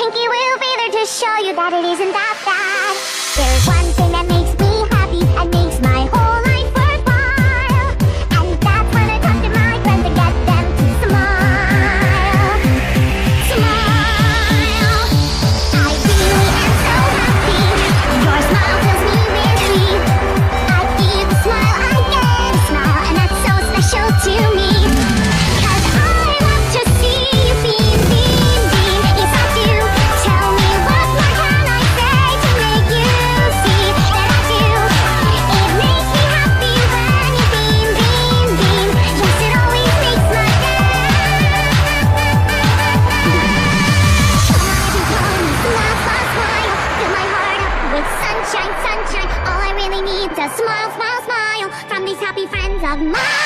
Pinky will be there to show you that it isn't that bad. There's one thing that makes me happy and makes my whole life worthwhile, and that's when I talk to my friends and get them to smile. Smile. I really am so happy. Your smile fills me with glee. I give a smile, I get a smile, and that's so special to me. 'Cause I love to see you beam, beam, beam. Yes, I do. Tell me what more can I say to make you see that I do. It makes me happy when you beam, beam, beam. Yes, it always makes my day. Smile, smile, smile. Fill my heart up with sunshine, sunshine. All I really need is a smile, smile, smile from these happy friends of mine.